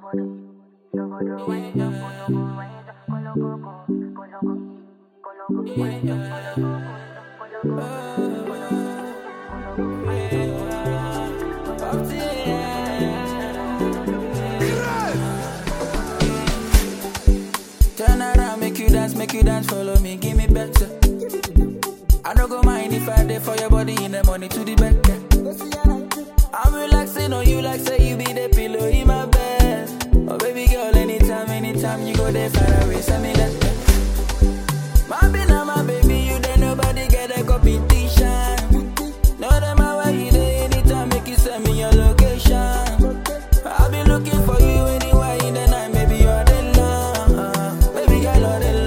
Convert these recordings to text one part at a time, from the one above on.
Turn around, make you dance, follow me, give me better. I don't go mind if I dey for your body in the money to the back. I'm relaxing on you like say you be the pillow in my bed. Oh baby girl, anytime you go there far away, send me that. My be now my baby, you there nobody get a competition. No them where you there anytime, make you send me your location. I'll be looking for you anywhere in the night, maybe you're the love, baby girl, you're the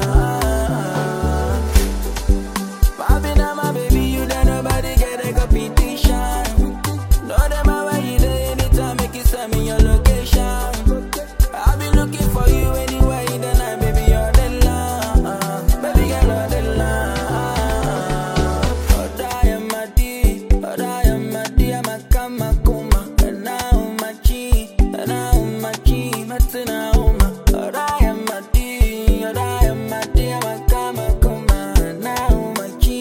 love. My be now my baby, you there nobody get a competition. No them where you there anytime, make you send me your location. I'll be looking for you anywhere in the night, baby you're the love, baby girl you're the love. Oh I am my D, I'm a kama kuma, and now my G, matina uma. Oh I am my D, I'm a kama kuma, and now my G,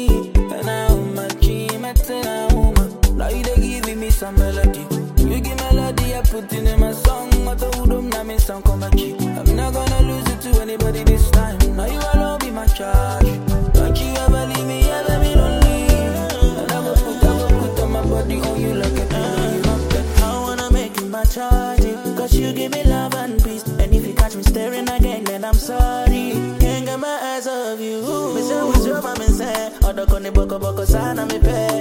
matina uma. Now you dey giving me some melody. You give melody, I put it in my song. I'm not gonna lose it to anybody this time. Now you alone be my charge. Don't you ever leave me, ever be lonely. And I go put on my body on you like a pillow. I wanna make you my charge, cause you give me love and peace. And if you catch me staring again, then I'm sorry. Can't get my eyes off you. Me say what's your mama say? Odo koni boko sana me pay.